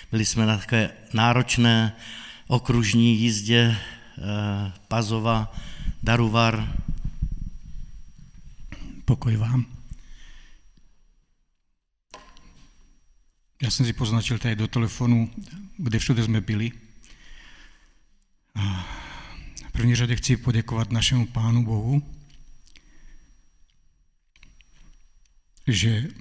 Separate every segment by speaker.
Speaker 1: Byli jsme na takové náročné okružní jízdě Pazova, Daruvar.
Speaker 2: Pokoj vám. Já jsem si poznačil tady do telefonu, kde všude jsme byli. A v první řadě chci poděkovat našemu Pánu Bohu, že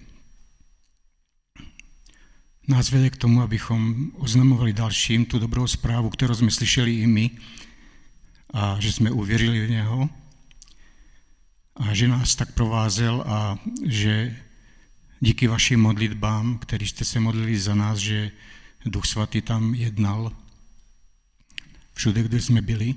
Speaker 2: nás vede k tomu, abychom oznamovali dalším tu dobrou zprávu, kterou jsme slyšeli i my, a že jsme uvěřili v něho a že nás tak provázel a že díky vašim modlitbám, který jste se modlili za nás, že Duch Svatý tam jednal všude, kde jsme byli.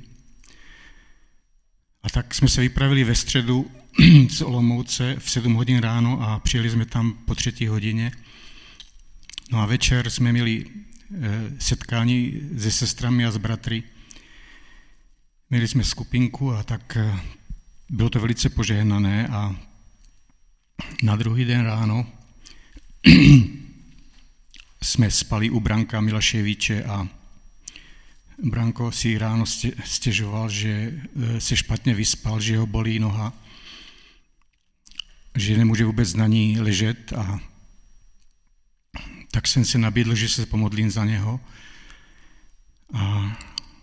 Speaker 2: A tak jsme se vypravili ve středu z Olomouce v 7 hodin ráno a přijeli jsme tam po 3 hodině. No a večer jsme měli setkání se sestrami a s bratry. Měli jsme skupinku a tak bylo to velice požehnané a na druhý den ráno jsme spali u Branka Milaševiče a Branko si ráno stěžoval, že se špatně vyspal, že ho bolí noha, že nemůže vůbec na ní ležet a tak jsem se nabídl, že se pomodlím za něho. A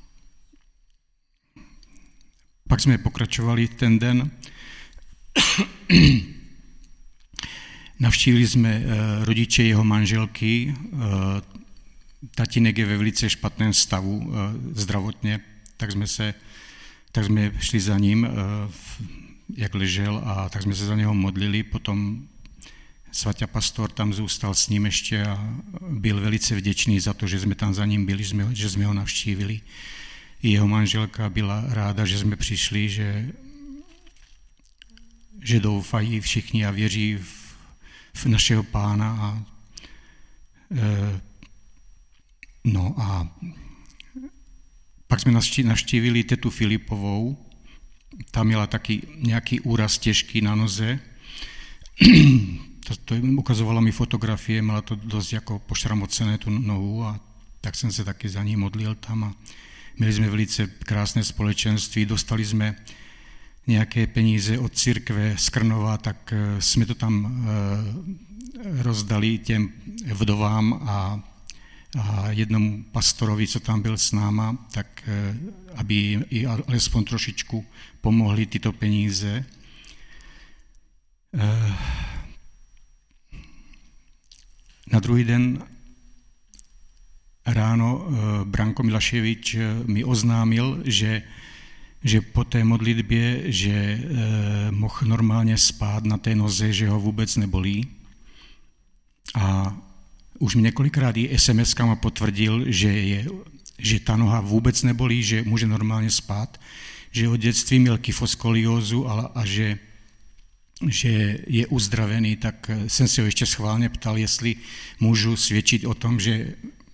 Speaker 2: pak jsme pokračovali ten den. Navštívili jsme rodiče jeho manželky. Tatínek je ve velice špatném stavu zdravotně, tak jsme šli za ním, jak ležel, a tak jsme se za něho modlili. Potom svatý pastor tam zůstal s ním ještě a byl velice vděčný za to, že jsme tam za ním byli, že jsme ho navštívili. I jeho manželka byla ráda, že jsme přišli, že doufají všichni a věří v našeho Pána. A pak jsme navštívili tetu Filipovou, ta měla taky nějaký úraz těžký na noze. To ukazovala mi fotografie, měla to dost jako pošramocené tu nohu a tak jsem se taky za ní modlil tam a měli jsme velice krásné společenství, dostali jsme nějaké peníze od církve z Krnova, tak jsme to tam rozdali těm vdovám a jednomu pastorovi, co tam byl s náma, tak aby i alespoň trošičku pomohli tyto peníze. Na druhý den ráno Branko Milaševič mi oznámil, že po té modlitbě, že mohl normálně spát na té noze, že ho vůbec nebolí. A už mi několikrát i SMS-kama potvrdil, že ta noha vůbec nebolí, že může normálně spát, že od dětství měl kyfoskoliózu a že je uzdravený, tak jsem se ho ještě schválně ptal, jestli můžu svědčit o tom, že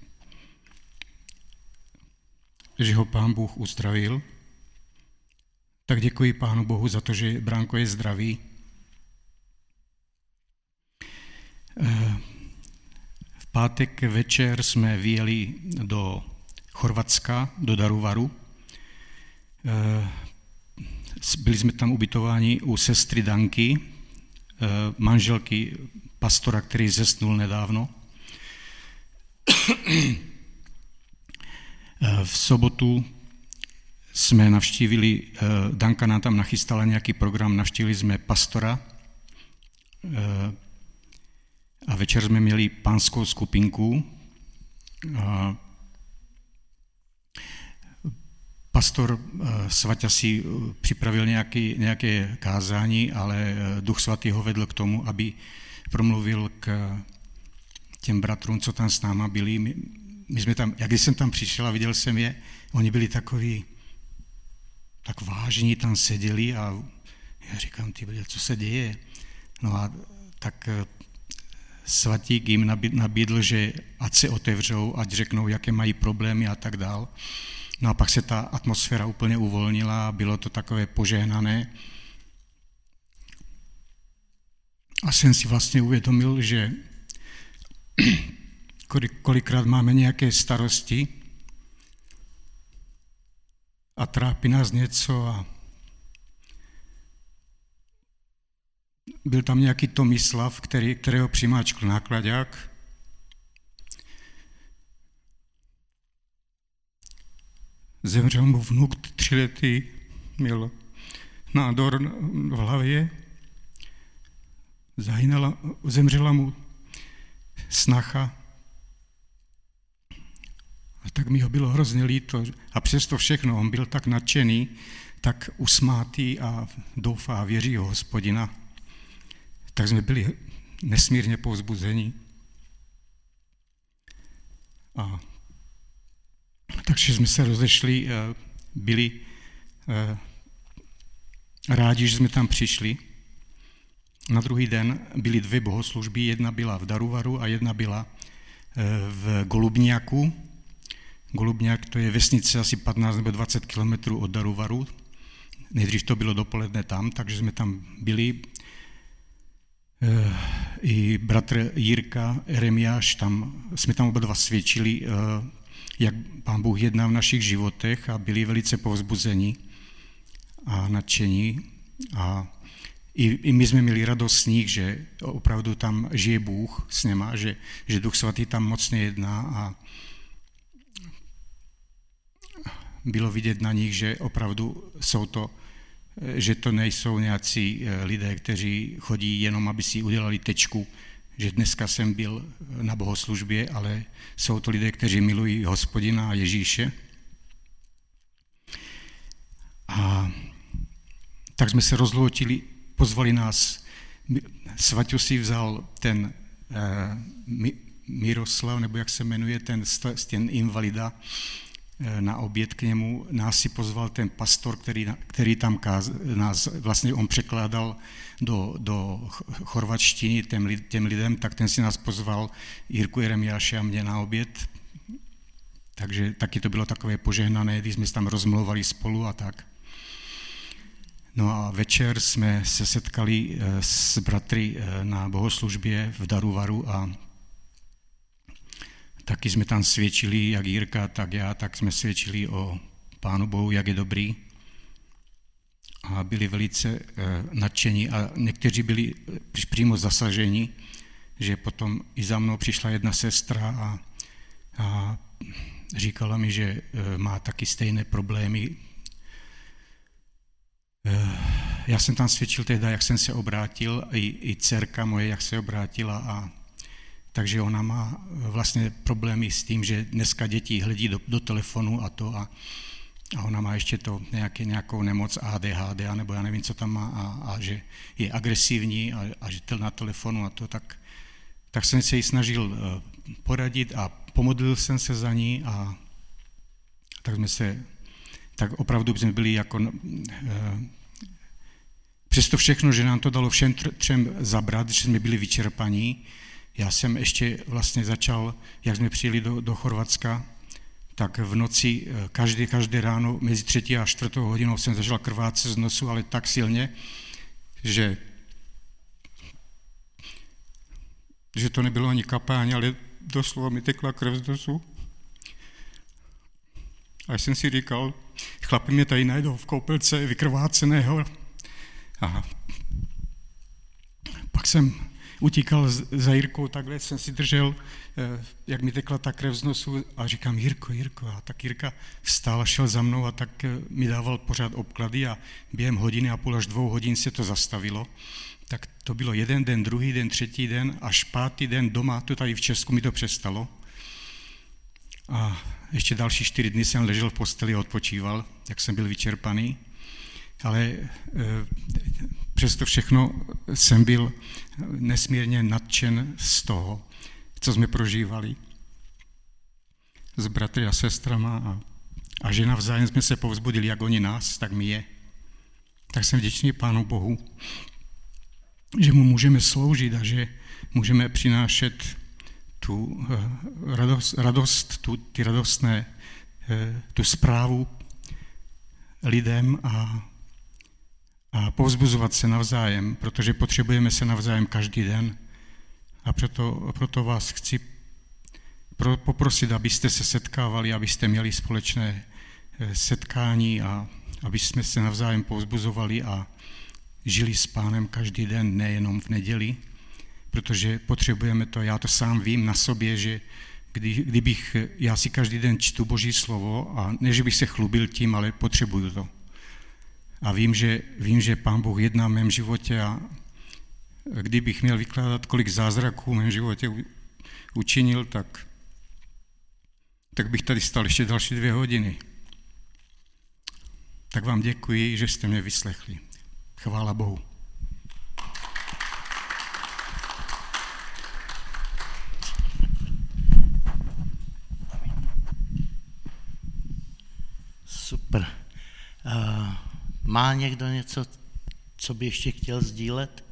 Speaker 2: ho Pán Bůh uzdravil. Tak děkuji Pánu Bohu za to, že Branko je zdravý. V pátek večer jsme vyjeli do Chorvatska, do Daruvaru. Byli jsme tam ubytováni u sestry Danky, manželky pastora, který zesnul nedávno. V sobotu jsme navštívili, Danka nám tam nachystala nějaký program, navštívili jsme pastora a večer jsme měli pánskou skupinku. Pastor Svaťa si připravil nějaké kázání, ale Duch Svatý ho vedl k tomu, aby promluvil k těm bratrům, co tam s náma byli. My jsme tam, jak když jsem tam přišel a viděl jsem je, oni byli takový, tak vážní tam seděli a já říkám, ty blíde, co se děje? No a tak Svatík jim nabídl, že ať se otevřou, ať řeknou, jaké mají problémy a tak dál. No a pak se ta atmosféra úplně uvolnila a bylo to takové požehnané. A jsem si vlastně uvědomil, že kolikrát máme nějaké starosti a trápí nás něco a byl tam nějaký Tomislav, kterého přimáčkl náklaďák. Zemřel mu vnuk 3letý, měl nádor v hlavě, zemřela mu snacha. A tak mi ho bylo hrozně líto. A přesto všechno, on byl tak nadšený, tak usmátý a doufá a věří ho Hospodina. Tak jsme byli nesmírně povzbuzení. Takže jsme se rozešli, byli rádi, že jsme tam přišli. Na druhý den byly 2 bohoslužby, jedna byla v Daruvaru a jedna byla v Golubňáku. Golubňák to je vesnice asi 15 nebo 20 kilometrů od Daruvaru. Nejdřív to bylo dopoledne tam, takže jsme tam byli. I bratr Jirka, Eremiáš, jsme tam oba dva svědčili, jak Pán Bůh jedná v našich životech a byli velice povzbuzeni a nadšení. A i my jsme měli radost z nich, že opravdu tam žije Bůh s něma, že Duch Svatý tam mocně jedná a bylo vidět na nich, že opravdu že to nejsou nějací lidé, kteří chodí jenom, aby si udělali tečku, že dneska jsem byl na bohoslužbě, ale jsou to lidé, kteří milují Hospodina a Ježíše. A tak jsme se rozloučili, pozvali nás, Svaťu si vzal ten Miroslav, nebo jak se jmenuje, ten invalida, na oběd k němu. Nás si pozval ten pastor, který tam nás vlastně on překládal do chorvatštiny těm lidem, tak ten si nás pozval, Jirku Jeremiáše a mě, na oběd. Takže taky to bylo takové požehnané, když jsme se tam rozmlouvali spolu a tak. No a večer jsme se setkali s bratry na bohoslužbě v Daruvaru a taky jsme tam svědčili, jak Jirka, tak já, tak jsme svědčili o Pánu Bohu, jak je dobrý. A byli velice nadšení a někteří byli přímo zasaženi, že potom i za mnou přišla jedna sestra a říkala mi, že má taky stejné problémy. Já jsem tam svědčil tehdy, jak jsem se obrátil, i dcerka moje, jak se obrátila, takže ona má vlastně problémy s tím, že dneska děti hledí do telefonu a ona má ještě to nějakou nemoc ADHD, nebo já nevím, co tam má, a že je agresivní a že na telefonu a to, tak jsem se jí snažil poradit a pomodlil jsem se za ní a tak opravdu jsme byli jako přesto všechno, že nám to dalo všem třem zabrat, že jsme byli vyčerpaní. Já jsem ještě vlastně začal, jak jsme přijeli do Chorvatska, tak v noci každé ráno mezi 3. a 4. hodinou jsem začal krvácet z nosu, ale tak silně, že to nebylo ani kapání, ale doslova mi tekla krev z nosu. A jsem si říkal, chlapi mě tady najdou v koupelce vykrváceného. A pak jsem utíkal za Jirkou, takhle jsem si držel, jak mi tekla ta krev z nosu a říkám, Jirko. A tak Jirka vstal a šel za mnou a tak mi dával pořád obklady a během hodiny a půl až 2 hodin se to zastavilo. Tak to bylo 1 den, 2. den, 3. den, až 5. den doma, to tady v Česku mi to přestalo. A ještě další 4 dny jsem ležel v posteli a odpočíval, jak jsem byl vyčerpaný. Ale přesto všechno jsem byl nesmírně nadšen z toho, co jsme prožívali s bratry a sestrama a že navzájem jsme se povzbudili, jak oni nás, tak my je. Tak jsem vděčný Pánu Bohu, že mu můžeme sloužit a že můžeme přinášet tu radost, ty radostné, tu zprávu lidem a povzbuzovat se navzájem, protože potřebujeme se navzájem každý den. A proto vás chci poprosit, abyste se setkávali, abyste měli společné setkání a aby jsme se navzájem povzbuzovali a žili s Pánem každý den, nejenom v neděli, protože potřebujeme to. Já to sám vím na sobě, že já si každý den čtu Boží slovo a ne, že bych se chlubil tím, ale potřebuju to. A vím, že Pán Bůh jedná v mém životě a kdybych měl vykládat, kolik zázraků v mém životě učinil, tak bych tady stál ještě další 2 hodiny. Tak vám děkuji, že jste mě vyslechli. Chvála Bohu.
Speaker 1: Super. Má někdo něco, co by ještě chtěl sdílet?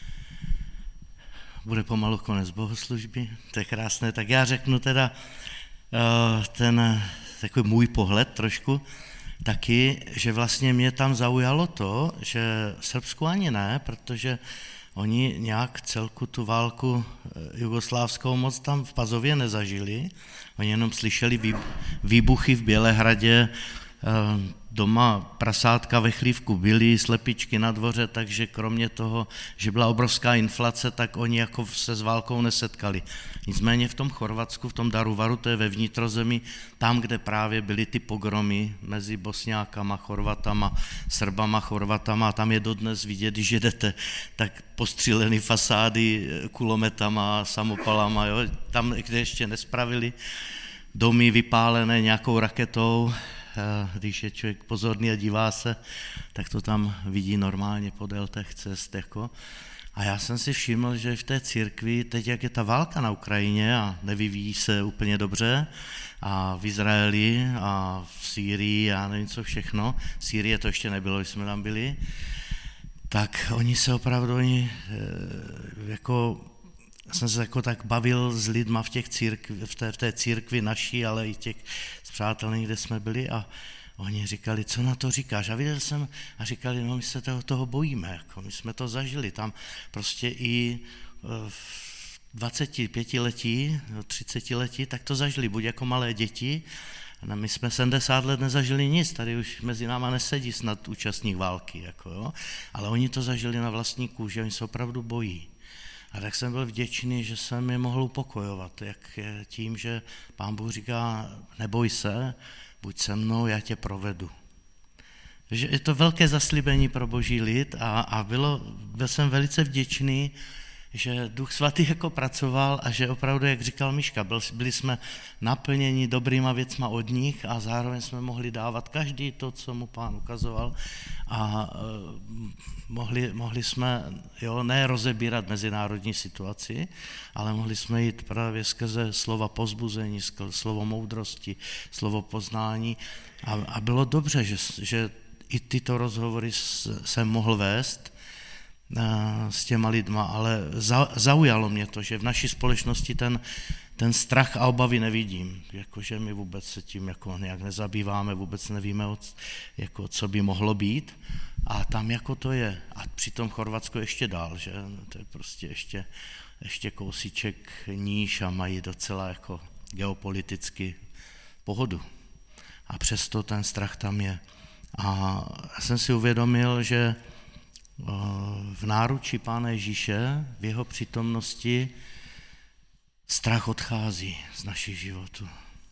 Speaker 1: Bude pomalu konec bohoslužby, to je krásné. Tak já řeknu teda ten takový můj pohled trošku taky, že vlastně mě tam zaujalo to, že v Srbsku ani ne, protože oni nějak celku tu válku jugoslávskou moc tam v Pazově nezažili. Oni jenom slyšeli výbuchy v Bělehradě, doma prasátka ve chlívku byly, slepičky na dvoře, takže kromě toho, že byla obrovská inflace, tak oni jako se s válkou nesetkali. Nicméně v tom Chorvatsku, v tom Daruvaru, to je ve vnitrozemí, tam, kde právě byly ty pogromy mezi Bosňákama, Chorvatama, Srbama, Chorvatama, a tam je dodnes vidět, když jedete, tak postřílený fasády kulometama, samopalama, jo? Tam, kde ještě nespravili, domy vypálené nějakou raketou, když je člověk pozorný a dívá se, tak to tam vidí normálně podél těch cest. Jako. A já jsem si všiml, že v té církvi, teď jak je ta válka na Ukrajině a nevyvíjí se úplně dobře, a v Izraeli a v Sýrii a nevím co všechno, Sýrie to ještě nebylo, když jsme tam byli, tak oni se opravdu, jako jsem se jako tak bavil s lidma v té církvi naší, ale i těch spřátelných, kde jsme byli, a oni říkali, co na to říkáš? A viděl jsem a říkali, no my se toho bojíme, jako my jsme to zažili. Tam prostě i v 25letí, 30letí, tak to zažili, buď jako malé děti. My jsme 70 let nezažili nic, tady už mezi náma nesedí snad účastník války, jako jo? Ale oni to zažili na vlastní kůži, oni se opravdu bojí. A tak jsem byl vděčný, že jsem je mohl upokojovat, jak tím, že Pán Bůh říká, neboj se, buď se mnou, já tě provedu. Takže je to velké zaslíbení pro Boží lid a byl jsem velice vděčný, že Duch Svatý jako pracoval a že opravdu, jak říkal Miška, byli jsme naplněni dobrýma věcma od nich a zároveň jsme mohli dávat každý to, co mu Pán ukazoval, a mohli jsme ne rozebírat mezinárodní situaci, ale mohli jsme jít právě skrze slova povzbuzení, slovo moudrosti, slovo poznání, a bylo dobře, že i tyto rozhovory jsem mohl vést s těma lidma, ale zaujalo mě to, že v naší společnosti ten strach a obavy nevidím, jakože my vůbec se tím jako nějak nezabýváme, vůbec nevíme, jako co by mohlo být, a tam jako to je. A přitom Chorvatsko ještě dál, že? To je prostě ještě kousíček níž a mají docela jako geopoliticky pohodu. A přesto ten strach tam je. A jsem si uvědomil, že v náručí Pána Ježíše, v jeho přítomnosti, strach odchází z našich životů.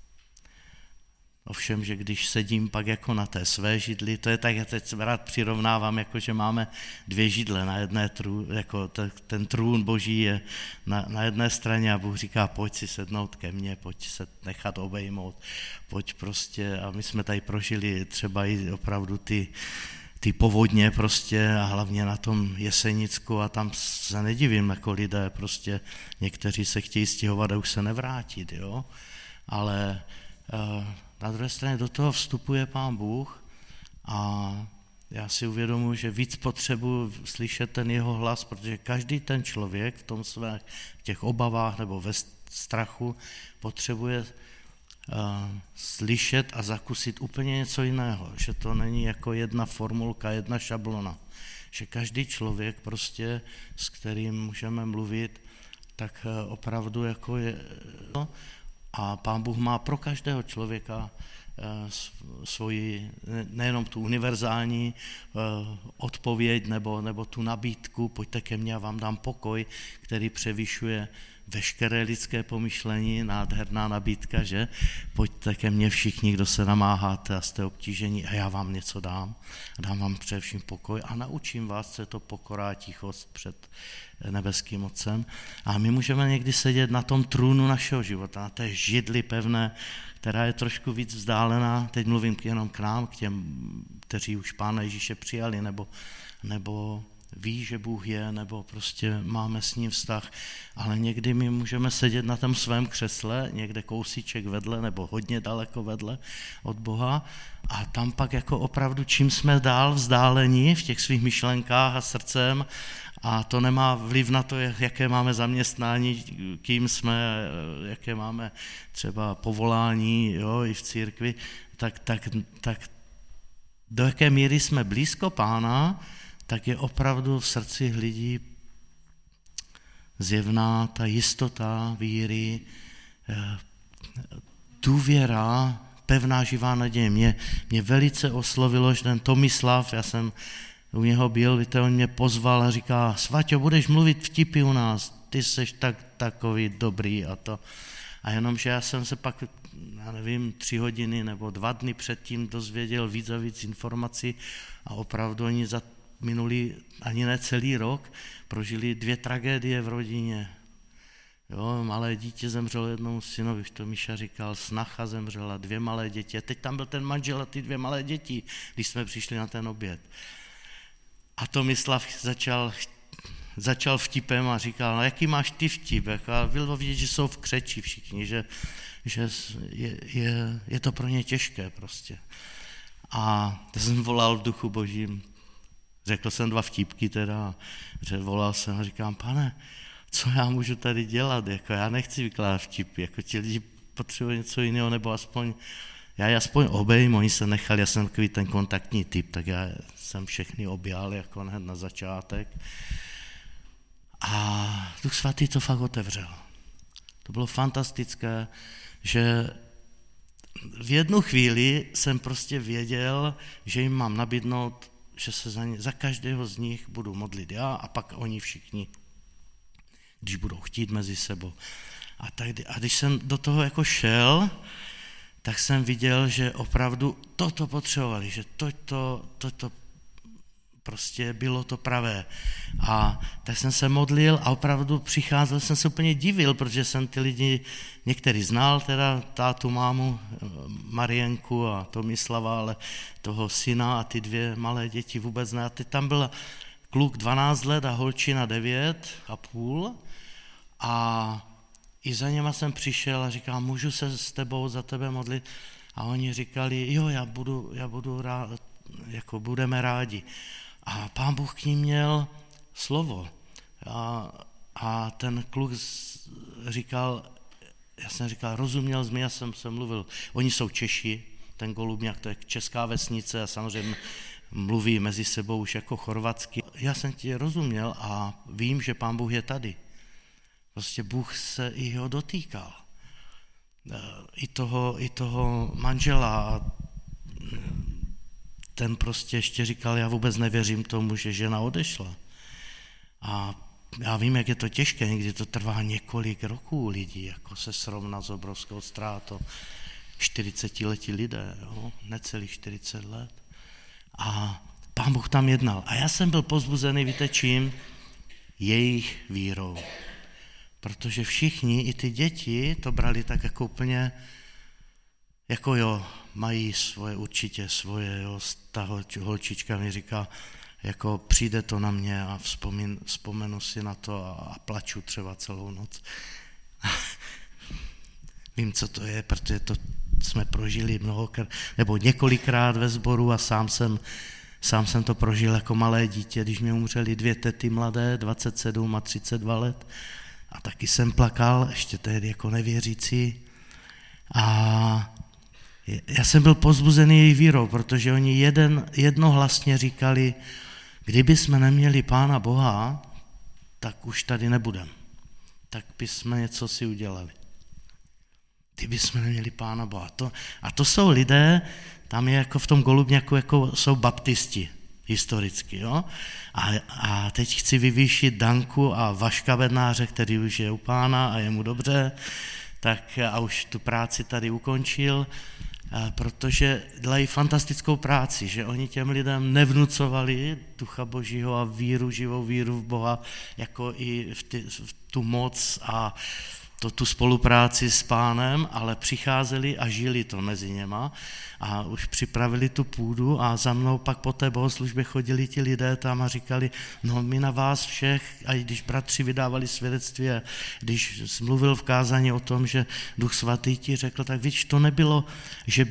Speaker 1: Ovšem, že když sedím pak jako na té své židli, to je tak, já teď rád přirovnávám, jako že máme 2 židle na jedné jako ten trůn Boží je na jedné straně a Bůh říká, pojď si sednout ke mně, pojď se nechat obejmout, pojď prostě, a my jsme tady prožili třeba i opravdu ty povodně prostě a hlavně na tom Jesenicku, a tam se nedivím, jako lidé prostě, někteří se chtějí stěhovat a už se nevrátit, jo, ale na druhé straně do toho vstupuje Pán Bůh a já si uvědomuji, že víc potřebuji slyšet ten jeho hlas, protože každý ten člověk v těch obavách nebo ve strachu potřebuje slyšet a zakusit úplně něco jiného, že to není jako jedna formulka, jedna šablona, že každý člověk prostě, s kterým můžeme mluvit, tak opravdu jako je, A Pán Bůh má pro každého člověka svoji, nejenom tu univerzální odpověď nebo tu nabídku, pojďte ke mně a vám dám pokoj, který převyšuje veškeré lidské pomyšlení, nádherná nabídka, že? Pojďte ke mně všichni, kdo se namáháte a jste obtížení a já vám něco dám. Dám vám především pokoj a naučím vás, co je to pokora a tichost před nebeským Otcem. A my můžeme někdy sedět na tom trůnu našeho života, na té židli pevné, která je trošku víc vzdálená, teď mluvím jenom k nám, k těm, kteří už Pána Ježíše přijali, nebo ví, že Bůh je, nebo prostě máme s ním vztah, ale někdy my můžeme sedět na tom svém křesle, někde kousíček vedle, nebo hodně daleko vedle od Boha a tam pak jako opravdu, čím jsme dál vzdálení v těch svých myšlenkách a srdcem, a to nemá vliv na to, jaké máme zaměstnání, kým jsme, jaké máme třeba povolání, jo, i v církvi, tak do jaké míry jsme blízko Pána, tak je opravdu v srdci lidí zjevná ta jistota víry, důvěra, pevná živá naděje. Mě velice oslovilo, že ten Tomislav, já jsem u něho byl, víte, on mě pozval a říká, Svaťo, budeš mluvit vtipy u nás, ty seš takový dobrý a to. A jenomže já jsem se pak, já nevím, 3 hodiny nebo 2 dny předtím dozvěděl víc a víc informací a opravdu oni za minulý ani ne celý rok prožili 2 tragédie v rodině. Jo, malé dítě zemřelo jednomu synovi, už to Míša říkal, snacha zemřela, 2 malé děti. A teď tam byl ten manžel a ty 2 malé děti, když jsme přišli na ten oběd. A Tomislav začal vtipem a říkal, no jaký máš ty vtip? A bylo vidět, že jsou v křeči všichni, že je to pro ně těžké prostě. A já jsem volal v duchu božím, řekl jsem 2 vtipky teda, volal jsem a říkám, Pane, co já můžu tady dělat? Jako já nechci vykládat vtipy, jako ti lidi potřebují něco jiného, nebo aspoň, já je aspoň obejím, oni se nechali, já jsem takový ten kontaktní typ, tak já jsem všechny objal jako hned na začátek. A Duch Svatý to fakt otevřel. To bylo fantastické, že v jednu chvíli jsem prostě věděl, že jim mám nabídnout, že se za každého z nich budu modlit já a pak oni všichni, když budou chtít mezi sebou. A když jsem do toho jako šel, tak jsem viděl, že opravdu toto potřebovali, že toto prostě bylo to pravé. A tak jsem se modlil a opravdu přicházel, jsem se úplně divil, protože jsem ty lidi některý znal, teda tátu, mámu, Marienku a Tomislava, ale toho syna a ty 2 malé děti vůbec ne. A teď tam byl kluk 12 let a holčina 9,5 a i za něma jsem přišel a říkal, můžu se s tebou za tebe modlit? A oni říkali, jo, já budu rád, jako budeme rádi. A Pán Bůh k ním měl slovo. A ten kluk říkal, já jsem říkal, rozuměl jsi mi, já jsem se mluvil. Oni jsou Češi, ten Golubňák, to je česká vesnice a samozřejmě mluví mezi sebou už jako chorvatsky. Já jsem ti rozuměl a vím, že Pán Bůh je tady. Prostě Bůh se i ho dotýkal. I toho manžela. Ten prostě ještě říkal, já vůbec nevěřím tomu, že žena odešla. A já vím, jak je to těžké, někdy to trvá několik roků lidí, jako se srovnat s obrovskou ztrátou. 40letí lidé, jo? Necelých 40 let. A Pán Bůh tam jednal. A já jsem byl povzbuzený, víte čím? Jejich vírou. Protože všichni, i ty děti, to brali tak jako úplně, jako jo, mají určitě svoje, jo, ta holčička mi říká, jako přijde to na mě a vzpomenu si na to a plaču třeba celou noc. Vím, co to je, protože to jsme prožili mnohokrát, nebo několikrát ve sboru a sám jsem to prožil jako malé dítě, když mě umřeli 2 tety mladé, 27 a 32 let. A taky jsem plakal, ještě tehdy jako nevěřící. A já jsem byl povzbuzený její vírou, protože oni jednohlasně říkali, kdyby jsme neměli Pána Boha, tak už tady nebudeme. Tak bychom něco si udělali. ty bychom neměli Pána Boha. A to jsou lidé, tam je jako v tom Golubňaku, jako jsou baptisti historicky. Jo? A teď chci vyvýšit Danku a Vaška Bednáře, který už je u Pána a je mu dobře, tak a už tu práci tady ukončil, protože dělají fantastickou práci, že oni těm lidem nevnucovali Ducha Božího a víru, živou víru v Boha, jako i v tu moc a tu spolupráci s Pánem, ale přicházeli a žili to mezi něma a už připravili tu půdu a za mnou pak po té bohoslužbě chodili ti lidé tam a říkali, no my na vás všech, a když bratři vydávali svědectví, když mluvil v kázání o tom, že Duch Svatý ti řekl, tak víš, to nebylo, že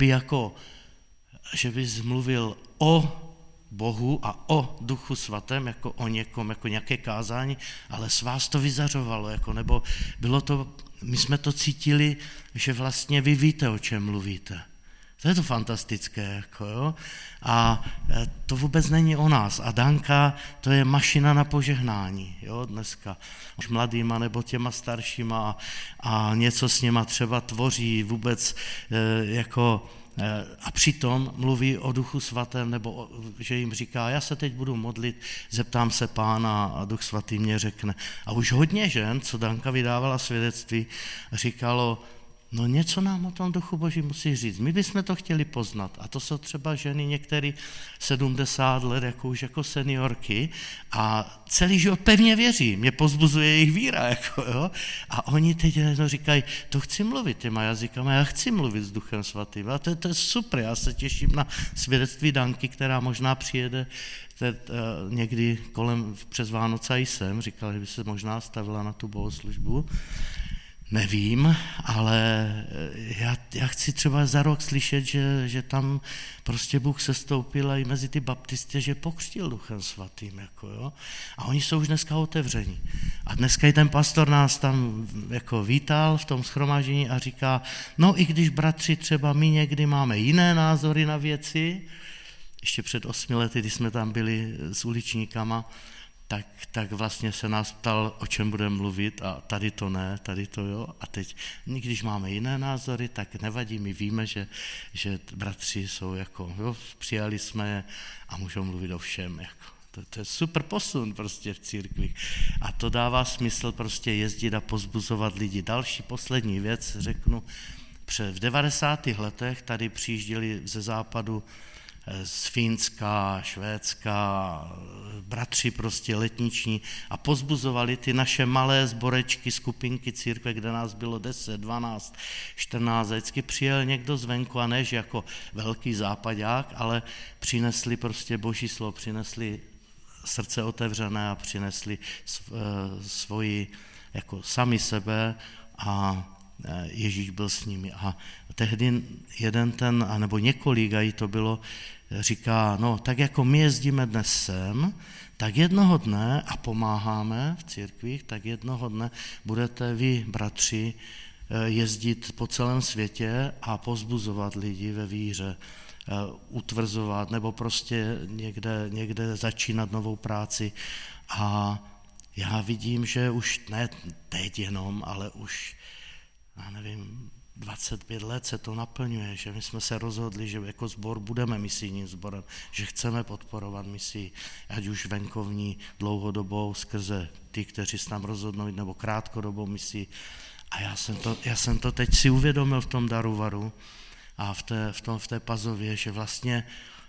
Speaker 1: by mluvil o Bohu a o Duchu Svatém, jako o někom, jako nějaké kázání, ale s vás to vyzařovalo, jako, nebo bylo to, my jsme to cítili, že vlastně vy víte, o čem mluvíte. To je to fantastické, jako, jo? A to vůbec není o nás. A Danka, to je mašina na požehnání, jo, dneska. Už mladýma nebo těma staršíma a něco s něma třeba tvoří vůbec jako. A přitom mluví o Duchu Svatém, nebo že jim říká, já se teď budu modlit, zeptám se Pána a Duch Svatý mě řekne. A už hodně žen, co Danka vydávala svědectví, říkalo, no něco nám o tom Duchu Boží musí říct, my bychom to chtěli poznat. A to jsou třeba ženy některé 70 let, jako už jako seniorky a celý život pevně věří, mě povzbuzuje jejich víra. Jako, jo? A oni teď říkají, to chci mluvit těma jazykama, já chci mluvit s Duchem Svatým. A to je super, já se těším na svědectví Danky, která možná přijede někdy přes Vánoce i sem, říkala, že by se možná stavila na tu bohoslužbu. Nevím, ale já chci třeba za rok slyšet, že tam prostě Bůh sestoupil i mezi ty baptisty, že pokřtil Duchem Svatým. Jako, jo? A oni jsou už dneska otevření. A dneska i ten pastor nás tam jako vítal v tom shromáždění a říká, no i když bratři třeba my někdy máme jiné názory na věci, ještě před 8 lety, když jsme tam byli s uličníkama, tak vlastně se nás ptal, o čem budeme mluvit a tady to ne, tady to jo. A teď, když máme jiné názory, tak nevadí, my víme, že bratři jsou jako, jo, přijali jsme je a můžou mluvit o všem. Jako. To je super posun prostě v církvi. A to dává smysl prostě jezdit a pozbuzovat lidi. Další, poslední věc, řeknu, v 90. letech tady přijížděli ze západu z Fínska, Švédska, bratři prostě letniční a pozbuzovali ty naše malé sborečky, skupinky církve, kde nás bylo 10, 12, 14, vždycky přijel někdo zvenku a než jako velký západák, ale přinesli prostě Boží slovo, přinesli srdce otevřené a přinesli svoji, jako sami sebe a Ježíš byl s nimi. A tehdy jeden nebo několik, a i to bylo, říká, no tak jako my jezdíme dnes sem, tak jednoho dne a pomáháme v církvích, tak jednoho dne budete vy, bratři, jezdit po celém světě a povzbuzovat lidi ve víře, utvrzovat nebo prostě někde začínat novou práci. A já vidím, že už ne teď jenom, ale už, já nevím, 25 let se to naplňuje, že my jsme se rozhodli, že jako sbor budeme misijním sborem, že chceme podporovat misii, ať už venkovní, dlouhodobou, skrze ty, kteří se tam rozhodnou, nebo krátkodobou misii. A já jsem to teď si uvědomil v tom Daruvaru a v té Pazově, že vlastně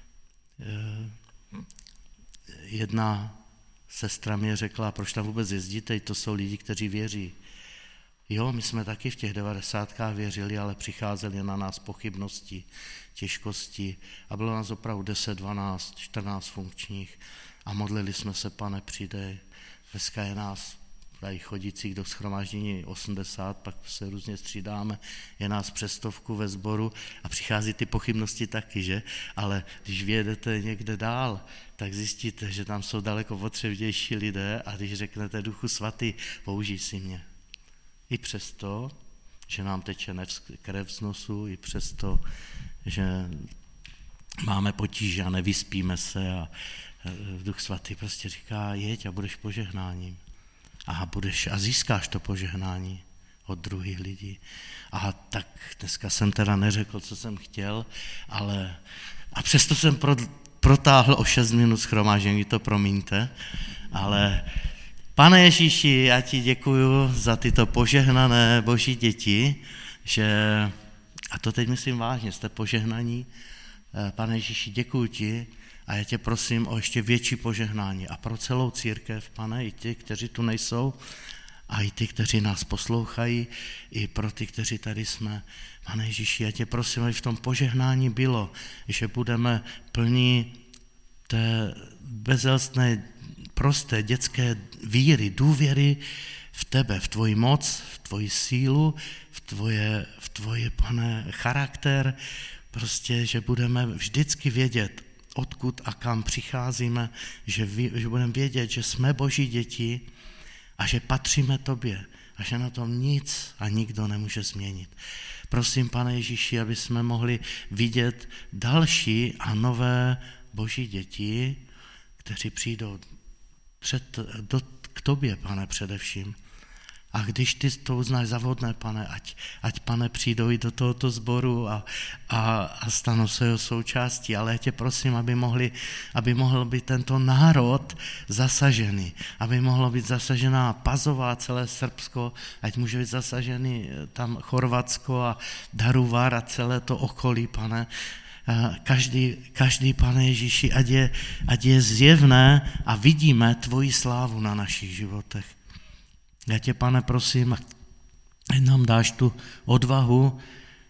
Speaker 1: jedna sestra mě řekla, proč tam vůbec jezdíte, to jsou lidi, kteří věří. Jo, my jsme taky v těch 90kách věřili, ale přicházely na nás pochybnosti, těžkosti a bylo nás opravdu 10, 12, 14 funkčních a modlili jsme se, Pane, přidej. Dneska je nás tady chodících do shromáždění 80, pak se různě střídáme, je nás přes 100 ve sboru a přichází ty pochybnosti taky, že? Ale když vyjedete někde dál, tak zjistíte, že tam jsou daleko potřebnější lidé a když řeknete Duchu Svatý, použij si mě. I přesto, že nám teče krev z nosu, i přesto, že máme potíže a nevyspíme se a Duch Svatý prostě říká, jeď a budeš požehnáním. A získáš to požehnání od druhých lidí. A tak dneska jsem teda neřekl, co jsem chtěl, a přesto jsem protáhl o 6 minut shromáždění, to promiňte, ale Pane Ježíši, já ti děkuju za tyto požehnané Boží děti, a to teď myslím vážně, jste požehnaní. Pane Ježíši, děkuju ti a já tě prosím o ještě větší požehnání a pro celou církev, Pane, i ty, kteří tu nejsou, a i ty, kteří nás poslouchají, i pro ty, kteří tady jsme. Pane Ježíši, já tě prosím, aby v tom požehnání bylo, že budeme plní té bezelstné, prosté dětské víry, důvěry v tebe, v tvoji moc, v tvoji sílu, v tvoje, Pane, charakter, prostě, že budeme vždycky vědět, odkud a kam přicházíme, že budeme vědět, že jsme Boží děti a že patříme tobě a že na tom nic a nikdo nemůže změnit. Prosím, Pane Ježíši, aby jsme mohli vidět další a nové Boží děti, kteří přijdou k tobě, Pane, především. A když ty to uznáš za vhodné, Pane, ať Pane, přijdou i do tohoto sboru a stanou se jeho součástí, ale já tě prosím, aby mohl být tento národ zasažený, aby mohlo být zasažená Pazová, celé Srbsko, ať může být zasažený tam Chorvatsko a Daruvar a celé to okolí, Pane. Každý, Pane Ježíši, ať je zjevné a vidíme tvoji slávu na našich životech. Já tě, Pane, prosím, ať nám dáš tu odvahu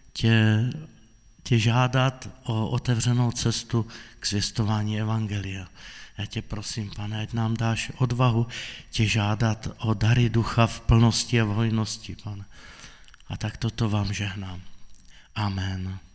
Speaker 1: tě žádat o otevřenou cestu k zvěstování evangelia. Já tě prosím, Pane, ať nám dáš odvahu tě žádat o dary ducha v plnosti a v hojnosti, Pane. A tak toto vám žehnám. Amen.